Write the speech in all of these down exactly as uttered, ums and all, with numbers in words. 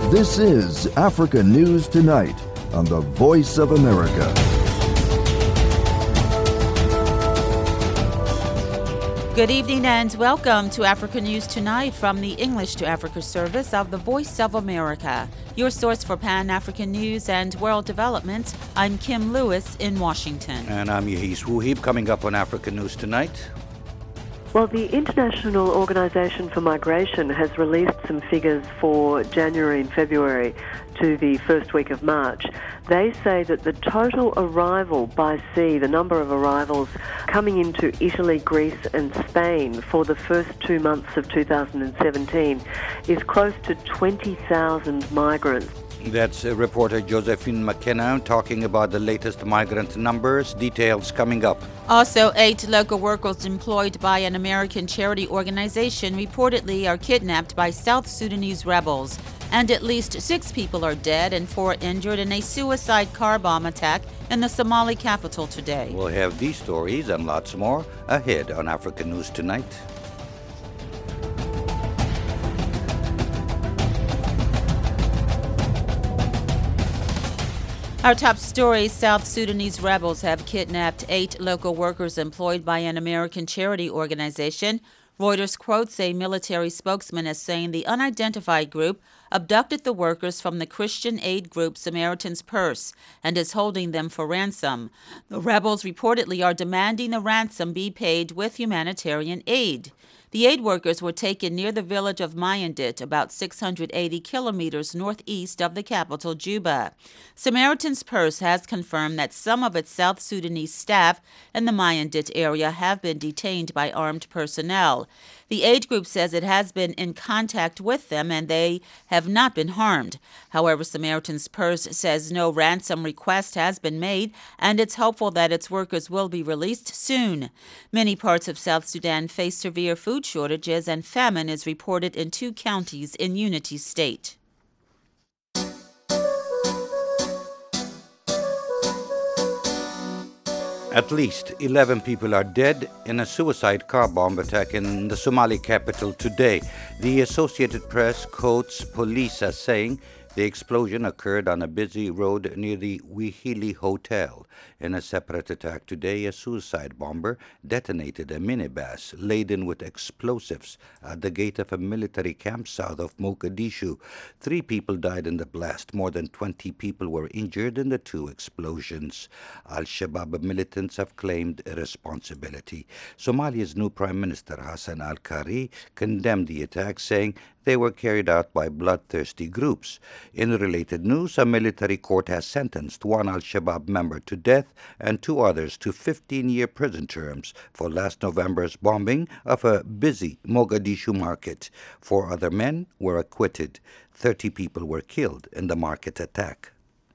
This is Africa News Tonight on the Voice of America. Good evening and welcome to Africa News Tonight from the English to Africa service of the Voice of America. Your source for Pan-African news and world developments. I'm Kim Lewis in Washington. And I'm Yahis Wuhib. Coming up on Africa News Tonight. Well, the International Organization for Migration has released some figures for January and February to the first week of March. They say that the total arrival by sea, the number of arrivals coming into Italy, Greece and Spain for the first two months of two thousand seventeen is close to twenty thousand migrants. That's uh, reporter Josephine McKenna talking about the latest migrant numbers. Details coming up. Also, eight local workers employed by an American charity organization reportedly are kidnapped by South Sudanese rebels. And at least six people are dead and four injured in a suicide car bomb attack in the Somali capital today. We'll have these stories and lots more ahead on Africa News Tonight. Our top story, South Sudanese rebels have kidnapped eight local workers employed by an American charity organization. Reuters quotes a military spokesman as saying the unidentified group abducted the workers from the Christian aid group Samaritan's Purse and is holding them for ransom. The rebels reportedly are demanding the ransom be paid with humanitarian aid. The aid workers were taken near the village of Mayandit, about six hundred eighty kilometers northeast of the capital, Juba. Samaritan's Purse has confirmed that some of its South Sudanese staff in the Mayandit area have been detained by armed personnel. The aid group says it has been in contact with them and they have not been harmed. However, Samaritan's Purse says no ransom request has been made and it's hopeful that its workers will be released soon. Many parts of South Sudan face severe food shortages and famine is reported in two counties in Unity State. At least eleven people are dead in a suicide car bomb attack in the Somali capital today. The Associated Press quotes police as saying the explosion occurred on a busy road near the Wihili Hotel. In a separate attack today, a suicide bomber detonated a minibus laden with explosives at the gate of a military camp south of Mogadishu. Three people died in the blast. More than twenty people were injured in the two explosions. Al-Shabaab militants have claimed responsibility. Somalia's new Prime Minister Hassan al-Khari condemned the attack, saying they were carried out by bloodthirsty groups. In related news, a military court has sentenced one Al-Shabaab member to death and two others to fifteen-year prison terms for last November's bombing of a busy Mogadishu market. Four other men were acquitted. Thirty people were killed in the market attack.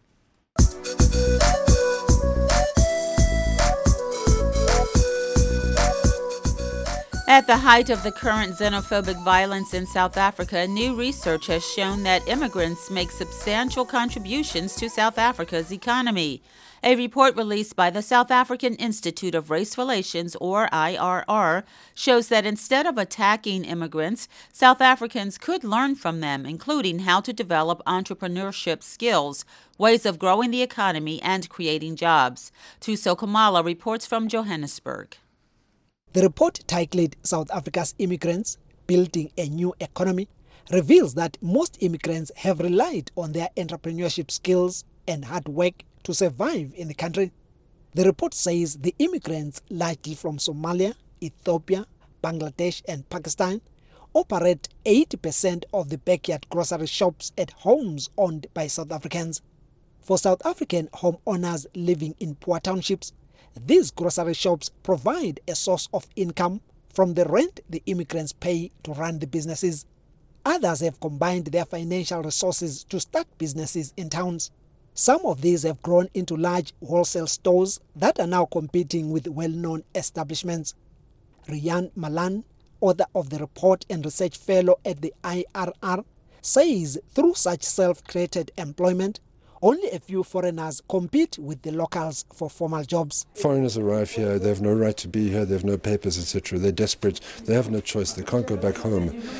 At the height of the current xenophobic violence in South Africa, new research has shown that immigrants make substantial contributions to South Africa's economy. A report released by the South African Institute of Race Relations, or I R R, shows that instead of attacking immigrants, South Africans could learn from them, including how to develop entrepreneurship skills, ways of growing the economy, and creating jobs. Tuso Kamala reports from Johannesburg. The report, titled South Africa's Immigrants Building a New Economy, reveals that most immigrants have relied on their entrepreneurship skills and hard work to survive in the country. The report says the immigrants, largely from Somalia, Ethiopia, Bangladesh and Pakistan, operate eighty percent of the backyard grocery shops at homes owned by South Africans. For South African homeowners living in poor townships, these grocery shops provide a source of income from the rent the immigrants pay to run the businesses. Others have combined their financial resources to start businesses in towns. Some of these have grown into large wholesale stores that are now competing with well-known establishments. Rian Malan, author of the report and research fellow at the I R R, says through such self-created employment, only a few foreigners compete with the locals for formal jobs. Foreigners arrive here, they have no right to be here, they have no papers, et cetera. They're desperate, they have no choice, they can't go back home.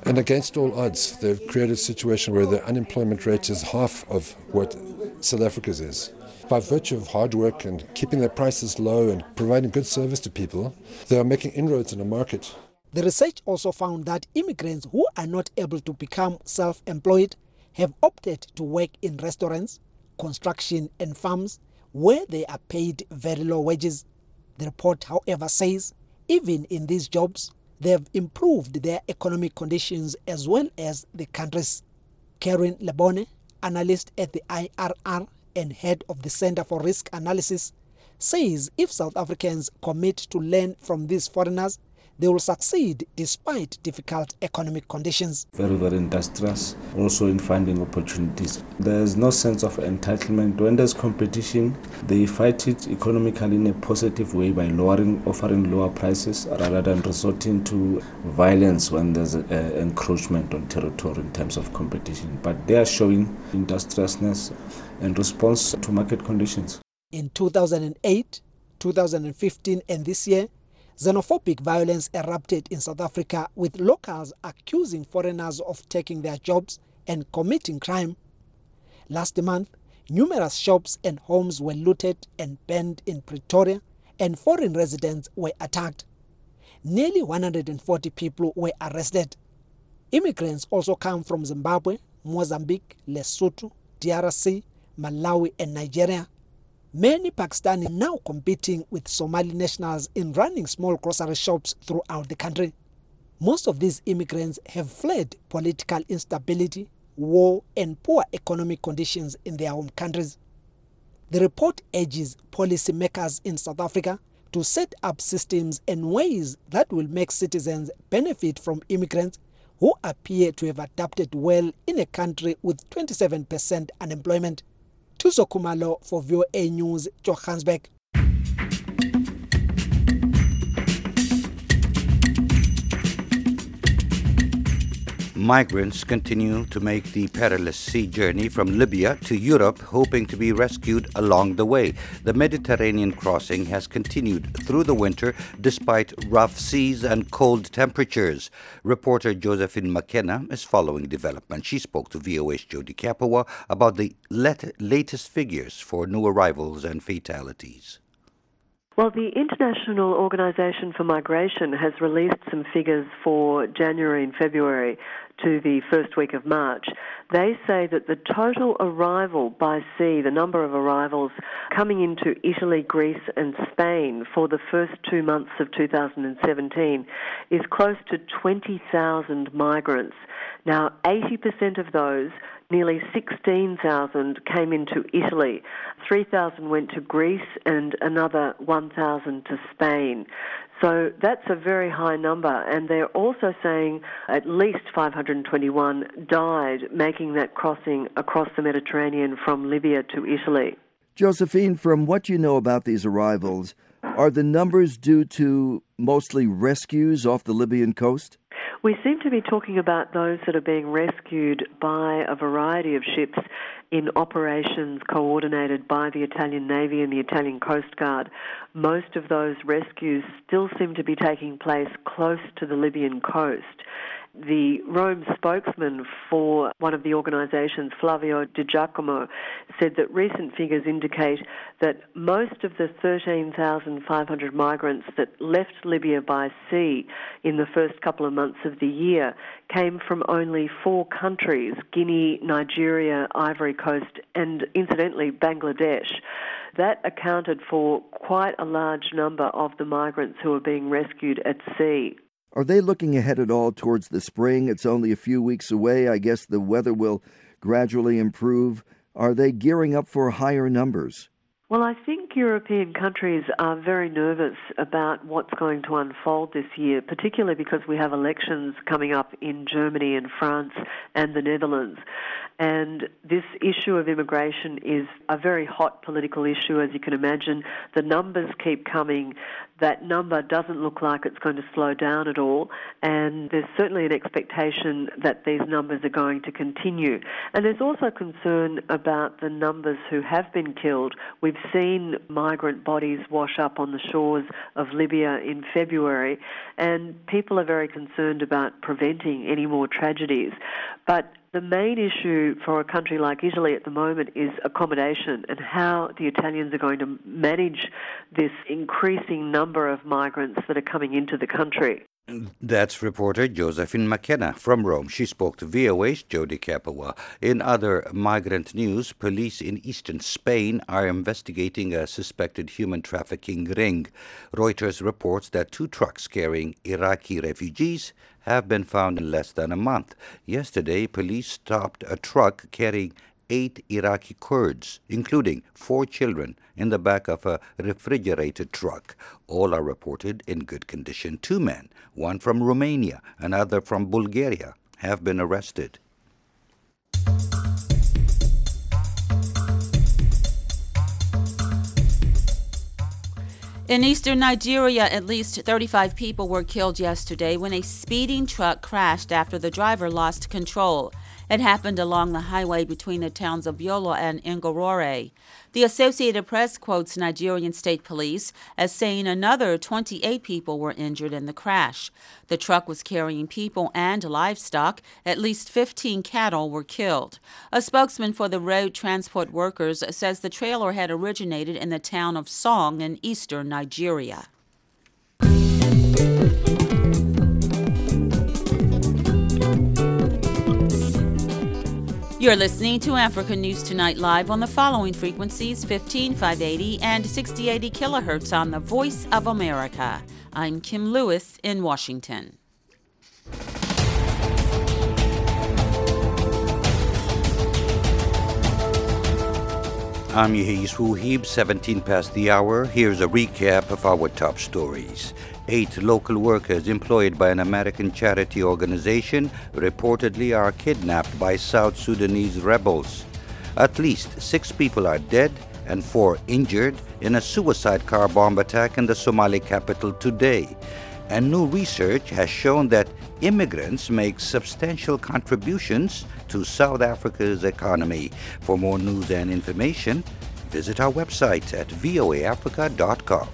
And against all odds, they've created a situation where the unemployment rate is half of what South Africa's is. By virtue of hard work and keeping their prices low and providing good service to people, they are making inroads in the market. The research also found that immigrants who are not able to become self-employed have opted to work in restaurants, construction and farms where they are paid very low wages. The report, however, says even in these jobs, they have improved their economic conditions as well as the country's. Karen Lebone, analyst at the I R R and head of the Center for Risk Analysis, says if South Africans commit to learn from these foreigners, they will succeed despite difficult economic conditions. Very, very industrious, also in finding opportunities. There's no sense of entitlement. When there's competition, they fight it economically in a positive way by lowering, offering lower prices rather than resorting to violence when there's an encroachment on territory in terms of competition. But they are showing industriousness and response to market conditions. In two thousand eight, two thousand fifteen and this year, xenophobic violence erupted in South Africa, with locals accusing foreigners of taking their jobs and committing crime. Last month, numerous shops and homes were looted and burned in Pretoria, and foreign residents were attacked. Nearly one hundred forty people were arrested. Immigrants also come from Zimbabwe, Mozambique, Lesotho, D R C, Malawi and Nigeria. Many Pakistanis are now competing with Somali nationals in running small grocery shops throughout the country. Most of these immigrants have fled political instability, war, and poor economic conditions in their home countries. The report urges policymakers in South Africa to set up systems and ways that will make citizens benefit from immigrants who appear to have adapted well in a country with twenty-seven percent unemployment. Thuso Khumalo for V O A News, Johannesburg. Migrants continue to make the perilous sea journey from Libya to Europe, hoping to be rescued along the way. The Mediterranean crossing has continued through the winter despite rough seas and cold temperatures. Reporter Josephine McKenna is following development. She spoke to V O A's Jody Kapua about the lat- latest figures for new arrivals and fatalities. Well, the International Organization for Migration has released some figures for January and February to the first week of March. They say that the total arrival by sea, the number of arrivals coming into Italy, Greece and Spain for the first two months of two thousand seventeen is close to twenty thousand migrants. Now, eighty percent of those, nearly sixteen thousand, came into Italy. three thousand went to Greece and another one thousand to Spain. So that's a very high number, and they're also saying at least five hundred twenty-one died making that crossing across the Mediterranean from Libya to Italy. Josephine, from what you know about these arrivals, are the numbers due to mostly rescues off the Libyan coast? We seem to be talking about those that are being rescued by a variety of ships in operations coordinated by the Italian Navy and the Italian Coast Guard. Most of those rescues still seem to be taking place close to the Libyan coast. The Rome spokesman for one of the organisations, Flavio Di Giacomo, said that recent figures indicate that most of the thirteen thousand five hundred migrants that left Libya by sea in the first couple of months of the year came from only four countries, Guinea, Nigeria, Ivory Coast, and incidentally Bangladesh. That accounted for quite a large number of the migrants who are being rescued at sea. Are they looking ahead at all towards the spring? It's only a few weeks away. I guess the weather will gradually improve. Are they gearing up for higher numbers? Well, I think European countries are very nervous about what's going to unfold this year, particularly because we have elections coming up in Germany and France and the Netherlands. And this issue of immigration is a very hot political issue, as you can imagine. The numbers keep coming. That number doesn't look like it's going to slow down at all, and there's certainly an expectation that these numbers are going to continue. And there's also concern about the numbers who have been killed. We've seen migrant bodies wash up on the shores of Libya in February, and people are very concerned about preventing any more tragedies. But the main issue for a country like Italy at the moment is accommodation and how the Italians are going to manage this increasing number of migrants that are coming into the country. That's reporter Josephine McKenna from Rome. She spoke to V O A's Jody Kapawa. In other migrant news, police in eastern Spain are investigating a suspected human trafficking ring. Reuters reports that two trucks carrying Iraqi refugees have been found in less than a month. Yesterday, police stopped a truck carrying eight Iraqi Kurds, including four children, in the back of a refrigerated truck. All are reported in good condition. Two men, one from Romania, another from Bulgaria, have been arrested. In eastern Nigeria, at least thirty-five people were killed yesterday when a speeding truck crashed after the driver lost control. It happened along the highway between the towns of Yola and Ngorore. The Associated Press quotes Nigerian state police as saying another twenty-eight people were injured in the crash. The truck was carrying people and livestock. At least fifteen cattle were killed. A spokesman for the road transport workers says the trailer had originated in the town of Song in eastern Nigeria. You're listening to Africa News Tonight live on the following frequencies: fifteen five eighty and sixty eighty kilohertz on the Voice of America. I'm Kim Lewis in Washington. I'm Yehiz Wuhib, seventeen past the hour. Here's a recap of our top stories. Eight local workers employed by an American charity organization reportedly are kidnapped by South Sudanese rebels. At least six people are dead and four injured in a suicide car bomb attack in the Somali capital today. And new research has shown that immigrants make substantial contributions to South Africa's economy. For more news and information, visit our website at voa africa dot com.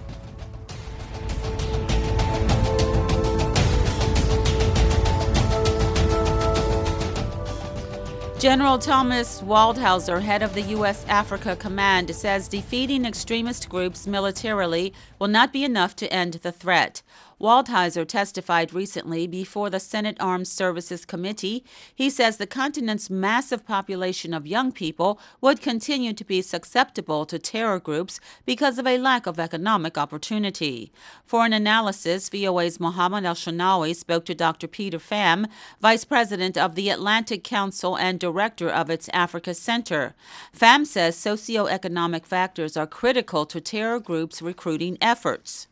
General Thomas Waldhauser, head of the U S Africa Command, says defeating extremist groups militarily will not be enough to end the threat. Waldhauser testified recently before the Senate Armed Services Committee. He says the continent's massive population of young people would continue to be susceptible to terror groups because of a lack of economic opportunity. For an analysis, V O A's Mohammed El-Shanawi spoke to Doctor Peter Pham, Vice President of the Atlantic Council and Director of its Africa Center. Pham says socioeconomic factors are critical to terror groups' recruiting efforts.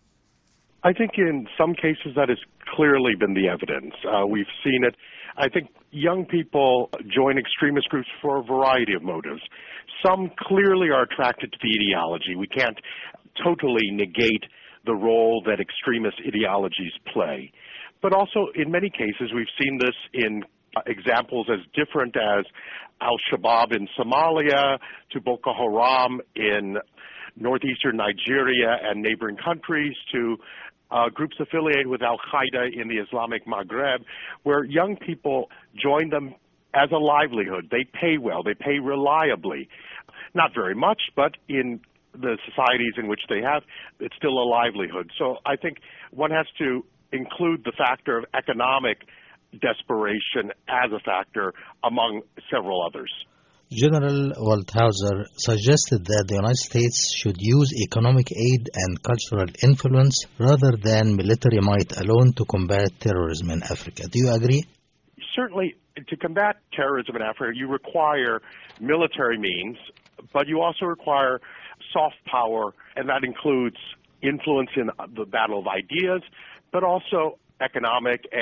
I think in some cases that has clearly been the evidence. Uh, we've seen it. I think young people join extremist groups for a variety of motives. Some clearly are attracted to the ideology. We can't totally negate the role that extremist ideologies play. But also, in many cases, we've seen this in examples as different as Al-Shabaab in Somalia to Boko Haram in northeastern Nigeria and neighboring countries to Uh, groups affiliated with Al-Qaeda in the Islamic Maghreb, where young people join them as a livelihood. They pay well. They pay reliably. Not very much, but in the societies in which they have, it's still a livelihood. So I think one has to include the factor of economic desperation as a factor among several others. General Waldhauser suggested that the United States should use economic aid and cultural influence rather than military might alone to combat terrorism in Africa. Do you agree? Certainly, to combat terrorism in Africa, you require military means, but you also require soft power, and that includes influence in the battle of ideas, but also economic and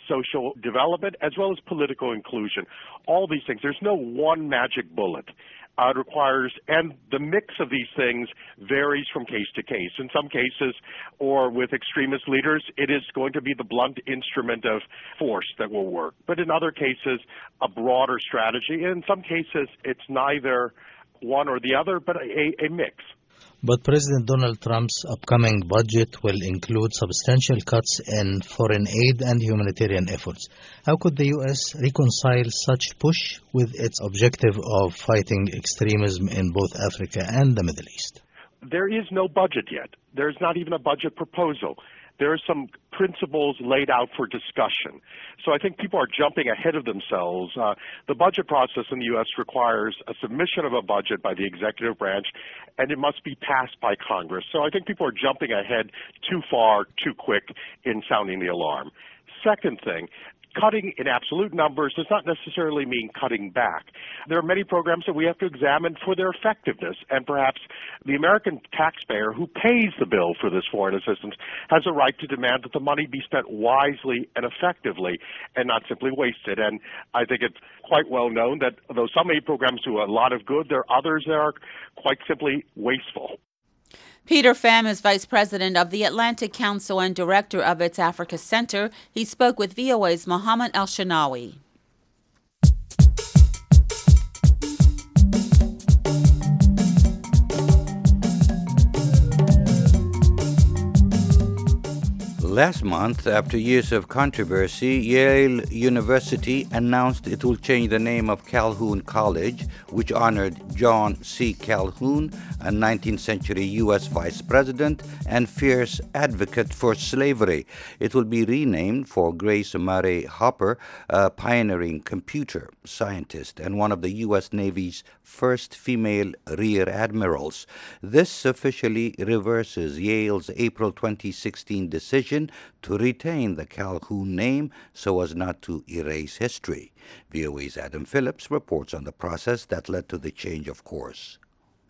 social development as well as political inclusion. All these things. There's no one magic bullet. Uh, it requires, and the mix of these things varies from case to case. In some cases, or with extremist leaders, it is going to be the blunt instrument of force that will work. But in other cases, a broader strategy. In some cases, it's neither one or the other, but a, a mix. But President Donald Trump's upcoming budget will include substantial cuts in foreign aid and humanitarian efforts. How could the U S reconcile such push with its objective of fighting extremism in both Africa and the Middle East? There is no budget yet. There's not even a budget proposal. There are some principles laid out for discussion. So I think people are jumping ahead of themselves. Uh, the budget process in the U S requires a submission of a budget by the executive branch, and it must be passed by Congress. So I think people are jumping ahead too far, too quick in sounding the alarm. Second thing, cutting in absolute numbers does not necessarily mean cutting back. There are many programs that we have to examine for their effectiveness, and perhaps the American taxpayer who pays the bill for this foreign assistance has a right to demand that the money be spent wisely and effectively and not simply wasted. And I think it's quite well known that though some aid programs do a lot of good, there are others that are quite simply wasteful. Peter Pham is vice president of the Atlantic Council and director of its Africa Center. He spoke with V O A's Mohammed El-Shanawi. Last month, after years of controversy, Yale University announced it will change the name of Calhoun College, which honored John C. Calhoun, a nineteenth century U S vice president and fierce advocate for slavery. It will be renamed for Grace Murray Hopper, a pioneering computer scientist and one of the U S Navy's first female rear admirals. This officially reverses Yale's April twenty sixteen decision to retain the Calhoun name so as not to erase history. V O A's Adam Phillips reports on the process that led to the change of course.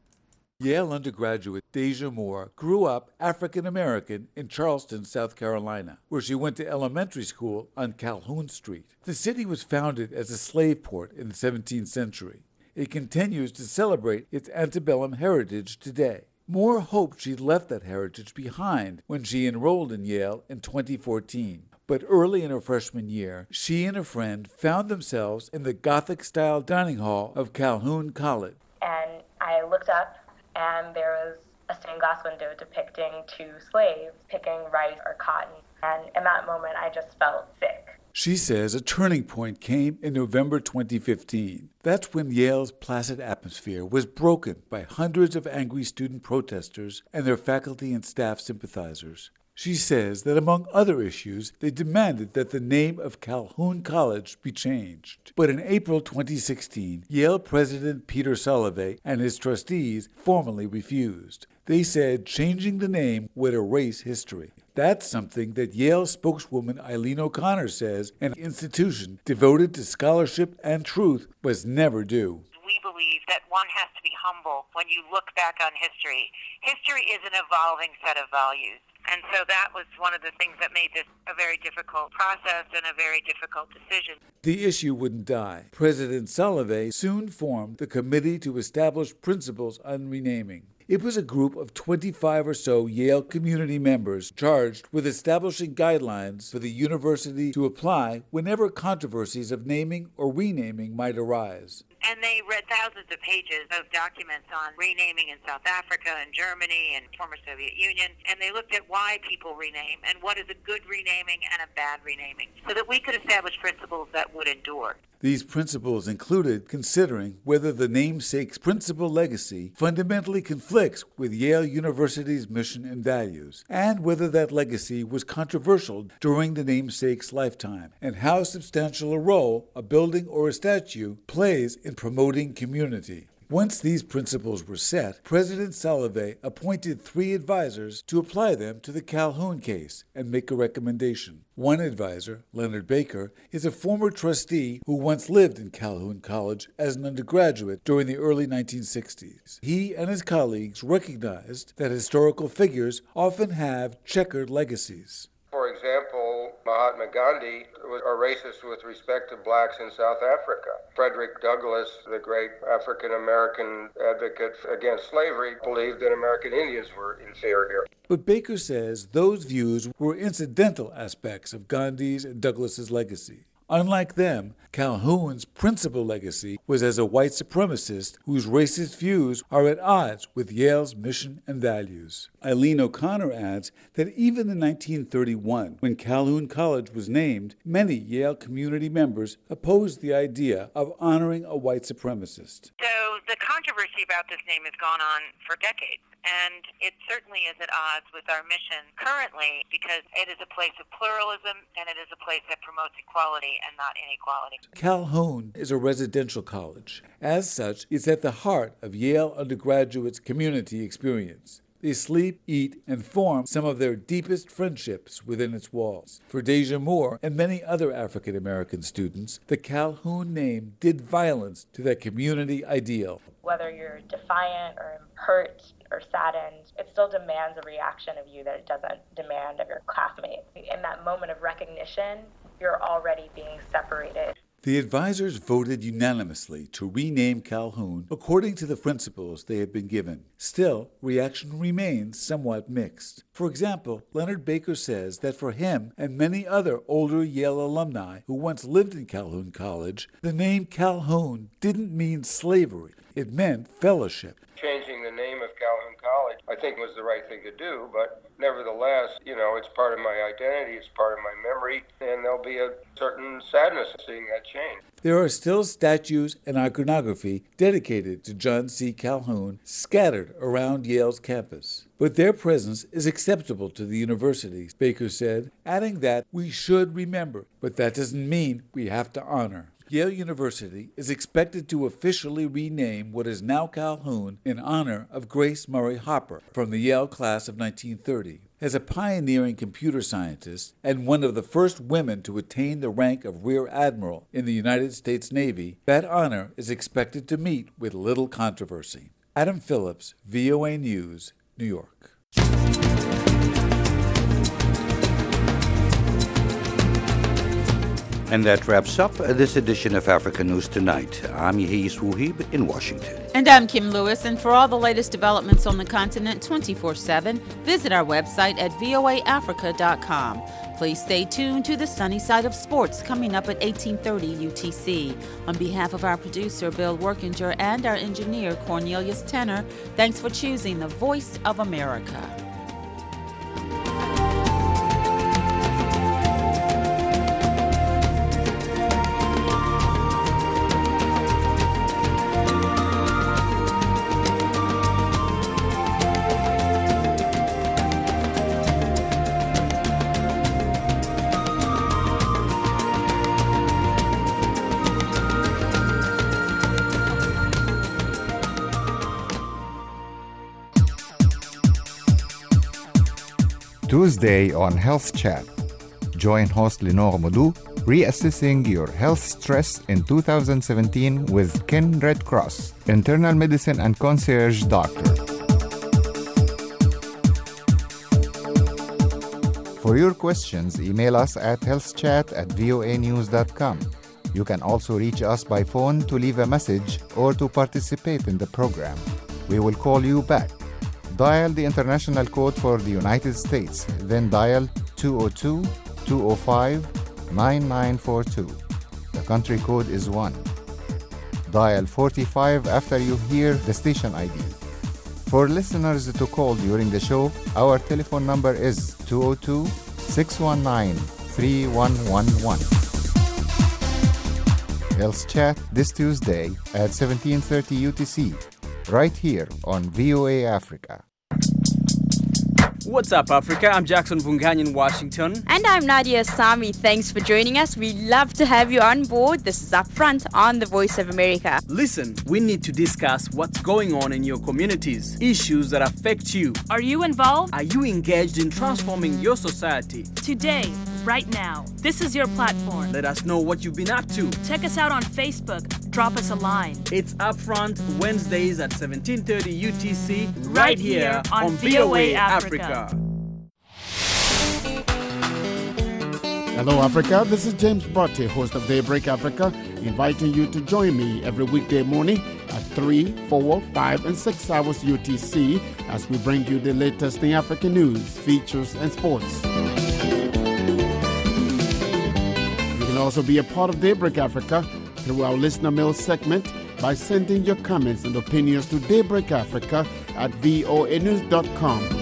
Yale undergraduate Deja Moore grew up African-American in Charleston, South Carolina, where she went to elementary school on Calhoun Street. The city was founded as a slave port in the seventeenth century. It continues to celebrate its antebellum heritage today. Moore hoped she'd left that heritage behind when she enrolled in Yale in twenty fourteen. But early in her freshman year, she and a friend found themselves in the Gothic-style dining hall of Calhoun College. And I looked up, and there was a stained glass window depicting two slaves picking rice or cotton. And in that moment, I just felt sick. She says a turning point came in November twenty fifteen. That's when Yale's placid atmosphere was broken by hundreds of angry student protesters and their faculty and staff sympathizers. She says that among other issues, they demanded that the name of Calhoun College be changed. But in April twenty sixteen, Yale President Peter Salovey and his trustees formally refused. They said changing the name would erase history. That's something that Yale spokeswoman Eileen O'Connor says an institution devoted to scholarship and truth was never due. We believe that one has to be humble when you look back on history. History is an evolving set of values. And so that was one of the things that made this a very difficult process and a very difficult decision. The issue wouldn't die. President Salovey soon formed the Committee to Establish Principles on Renaming. It was a group of twenty-five or so Yale community members charged with establishing guidelines for the university to apply whenever controversies of naming or renaming might arise. And they read thousands of pages of documents on renaming in South Africa and Germany and former Soviet Union, and they looked at why people rename and what is a good renaming and a bad renaming, so that we could establish principles that would endure. These principles included considering whether the namesake's principal legacy fundamentally conflicts with Yale University's mission and values, and whether that legacy was controversial during the namesake's lifetime, and how substantial a role a building or a statue plays in promoting community. Once these principles were set, President Salovey appointed three advisors to apply them to the Calhoun case and make a recommendation. One advisor, Leonard Baker, is a former trustee who once lived in Calhoun College as an undergraduate during the early nineteen sixties. He and his colleagues recognized that historical figures often have checkered legacies. For example, Mahatma Gandhi was a racist with respect to blacks in South Africa. Frederick Douglass, the great African-American advocate against slavery, believed that American Indians were inferior. But Baker says those views were incidental aspects of Gandhi's and Douglass's legacy. Unlike them, Calhoun's principal legacy was as a white supremacist whose racist views are at odds with Yale's mission and values. Eileen O'Connor adds that even in nineteen thirty-one, when Calhoun College was named, many Yale community members opposed the idea of honoring a white supremacist. So the controversy about this name has gone on for decades, and it certainly is at odds with our mission currently because it is a place of pluralism and it is a place that promotes equality and not inequality. Calhoun is a residential college. As such, it's at the heart of Yale undergraduates' community experience. They sleep, eat, and form some of their deepest friendships within its walls. For Deja Moore and many other African American students, the Calhoun name did violence to that community ideal. Whether you're defiant or hurt or saddened, it still demands a reaction of you that it doesn't demand of your classmates. In that moment of recognition, you're already being separated. The advisors voted unanimously to rename Calhoun according to the principles they had been given. Still, reaction remains somewhat mixed. For example, Leonard Baker says that for him and many other older Yale alumni who once lived in Calhoun College, the name Calhoun didn't mean slavery. It meant fellowship. Changing the name of Calhoun College, I think, was the right thing to do, but nevertheless, you know, it's part of my identity, it's part of my memory, and there'll be a certain sadness seeing that change. There are still statues and iconography dedicated to John C. Calhoun scattered around Yale's campus. But their presence is acceptable to the university, Baker said, adding that we should remember, but that doesn't mean we have to honor. Yale University is expected to officially rename what is now Calhoun in honor of Grace Murray Hopper from the Yale class of nineteen thirty. As a pioneering computer scientist and one of the first women to attain the rank of Rear Admiral in the United States Navy, that honor is expected to meet with little controversy. Adam Phillips, V O A News, New York. And that wraps up this edition of Africa News Tonight. I'm Yehia Swuhib in Washington. And I'm Kim Lewis. And for all the latest developments on the continent twenty-four seven, visit our website at V O A Africa dot com. Please stay tuned to the Sunny Side of Sports coming up at eighteen thirty U T C. On behalf of our producer, Bill Workinger, and our engineer, Cornelius Tenner, thanks for choosing the Voice of America. Tuesday on Health Chat. Join host Lenore Modou, reassessing your health stress in two thousand seventeen with Ken Red Cross, internal medicine and concierge doctor. For your questions, email us at healthchat at voa news dot com. You can also reach us by phone to leave a message or to participate in the program. We will call you back. Dial the international code for the United States, then dial two oh two, two oh five, nine nine four two. The country code is one. Dial forty-five after you hear the station I D. For listeners to call during the show, our telephone number is two oh two, six one nine, three one one one. Health Chat this Tuesday at seventeen thirty U T C, right here on V O A Africa. What's up, Africa? I'm Jackson Vungany in Washington. And I'm Nadia Sami. Thanks for joining us. We love to have you on board. This is Upfront on the Voice of America. Listen, we need to discuss what's going on in your communities, issues that affect you. Are you involved? Are you engaged in transforming your society? Today, right now, this is your platform. Let us know what you've been up to. Check us out on Facebook. Drop us a line. It's Upfront Wednesdays at seventeen thirty U T C, right, right here, here on, on V O A Africa. Africa. Hello, Africa. This is James Brotte, host of Daybreak Africa, inviting you to join me every weekday morning at three, four, five, and six hours U T C as we bring you the latest in African news, features, and sports. You can also be a part of Daybreak Africa through our listener mail segment by sending your comments and opinions to Daybreak Africa at voa news dot com.